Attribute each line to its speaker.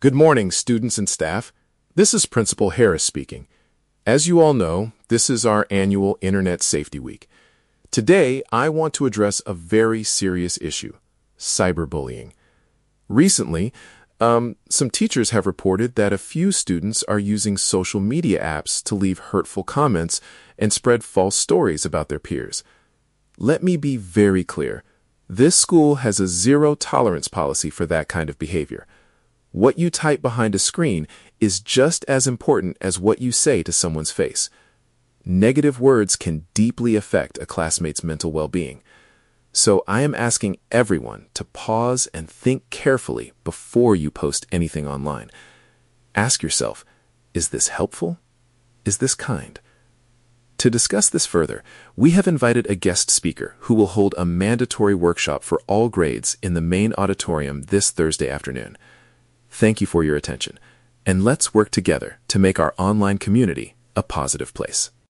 Speaker 1: Good morning, students and staff. This is Principal Harris speaking. As you all know, this is our annual Internet Safety Week. Today, I want to address a very serious issue: cyberbullying. Recently, some teachers have reported that a few students are using social media apps to leave hurtful comments and spread false stories about their peers. Let me be very clear. This school has a zero-tolerance policy for that kind of behavior. What you type behind a screen is just as important as what you say to someone's face. Negative words can deeply affect a classmate's mental well-being. So I am asking everyone to pause and think carefully before you post anything online. Ask yourself, is this helpful? Is this kind? To discuss this further, we have invited a guest speaker who will hold a mandatory workshop for all grades in the main auditorium this Thursday afternoon. Thank you for your attention, and let's work together to make our online community a positive place.